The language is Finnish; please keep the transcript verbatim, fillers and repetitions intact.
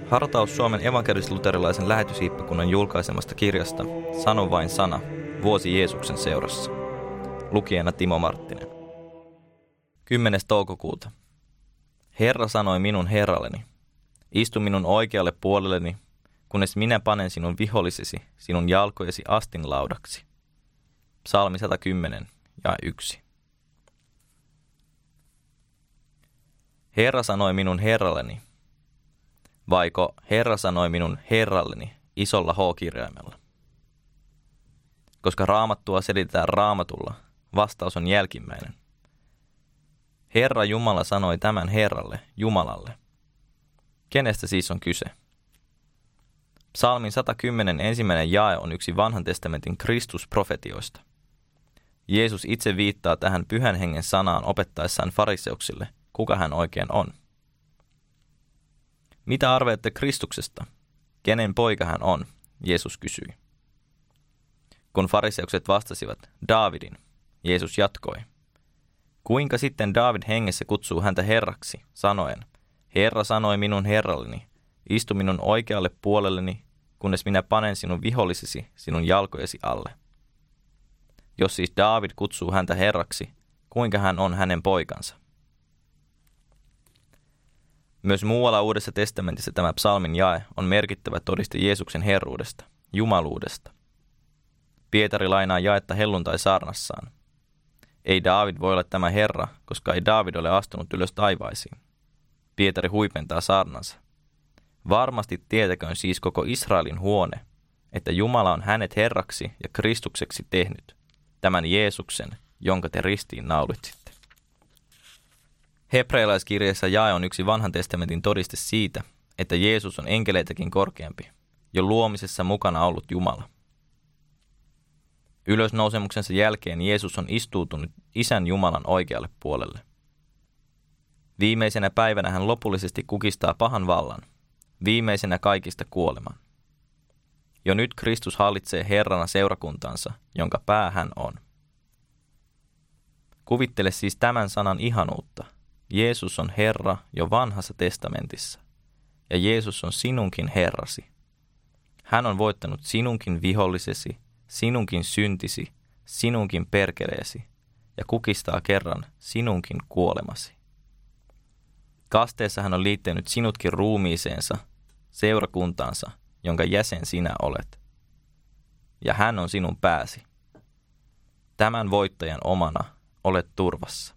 Hartaus Suomen evankelis-luterilaisen lähetyshiippakunnan julkaisemasta kirjasta Sano vain sana, vuosi Jeesuksen seurassa. Lukijana Timo Marttinen. kymmenes toukokuuta. Herra sanoi minun Herralleni, istu minun oikealle puolelleni, kunnes minä panen sinun vihollisesi, sinun jalkojesi astinlaudaksi. Psalmi sata kymmenen ja yksi. Herra sanoi minun Herralleni, vaiko Herra sanoi minun Herralleni isolla H-kirjaimella? Koska Raamattua selitetään Raamatulla, vastaus on jälkimmäinen. Herra Jumala sanoi tämän Herralle, Jumalalle. Kenestä siis on kyse? Psalmin sata kymmenen ensimmäinen jae on yksi vanhan testamentin Kristusprofetioista. Jeesus itse viittaa tähän pyhän hengen sanaan opettaessaan fariseuksille, kuka hän oikein on. Mitä arvelette Kristuksesta? Kenen poika hän on? Jeesus kysyi. Kun fariseukset vastasivat, Daavidin, Jeesus jatkoi. Kuinka sitten Daavid hengessä kutsuu häntä Herraksi, sanoen, Herra sanoi minun Herralleni, istu minun oikealle puolelleni, kunnes minä panen sinun vihollisesi sinun jalkojesi alle. Jos siis Daavid kutsuu häntä Herraksi, kuinka hän on hänen poikansa? Myös muualla Uudessa testamentissa tämä psalmin jae on merkittävä todiste Jeesuksen herruudesta, jumaluudesta. Pietari lainaa jaetta helluntai-saarnassaan. Ei Daavid voi olla tämä Herra, koska ei Daavid ole astunut ylös taivaisiin. Pietari huipentaa saarnansa. Varmasti tietäköön siis koko Israelin huone, että Jumala on hänet Herraksi ja Kristukseksi tehnyt, tämän Jeesuksen, jonka te ristiin naulitsitte. Hebrealaiskirjeessä jae on yksi vanhan testamentin todiste siitä, että Jeesus on enkeleitäkin korkeampi, jo luomisessa mukana ollut Jumala. Ylösnousemuksensa jälkeen Jeesus on istuutunut Isän Jumalan oikealle puolelle. Viimeisenä päivänä hän lopullisesti kukistaa pahan vallan, viimeisenä kaikista kuoleman. Jo nyt Kristus hallitsee Herrana seurakuntansa, jonka pää hän on. Kuvittele siis tämän sanan ihanuutta. Jeesus on Herra jo vanhassa testamentissa, ja Jeesus on sinunkin Herrasi. Hän on voittanut sinunkin vihollisesi, sinunkin syntisi, sinunkin perkeleesi, ja kukistaa kerran sinunkin kuolemasi. Kasteessa hän on liittänyt sinutkin ruumiiseensa, seurakuntaansa, jonka jäsen sinä olet. Ja hän on sinun pääsi. Tämän voittajan omana olet turvassa.